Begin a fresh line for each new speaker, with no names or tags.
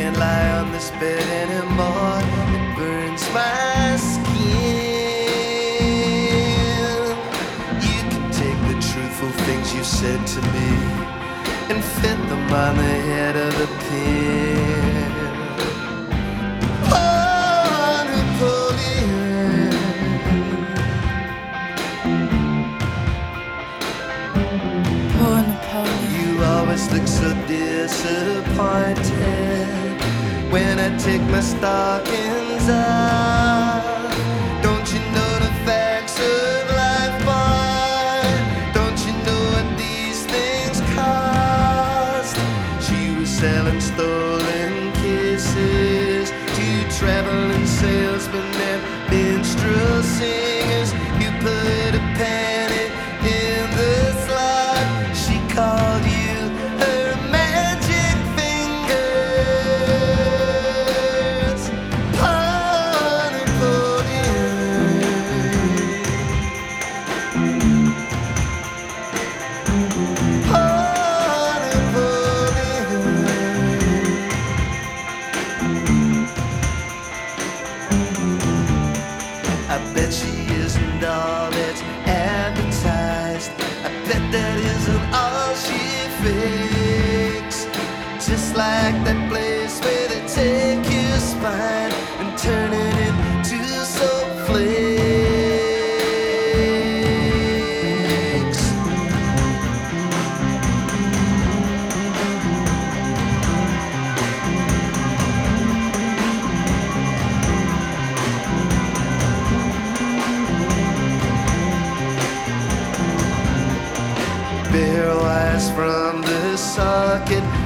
can't lie on this bed anymore. It burns my skin. You can take the truthful things you said to me and fit them on the head of a pin. Oh, Napoleon,
poor Napoleon.
you always look so disappointed when I take my stockings off. Don't you know the facts of life, boy? Don't you know what these things cost? She was selling stolen kisses to traveling salesmen and minstrel singers. You put a penny in the slot. She called you her magic fingers. Oh, Napoleon. Oh, Napoleon. I bet she isn't all that's advertised. I bet that isn't all she fakes. Just like that place where they take your spine and turn it into flakes. Bare wires from the socket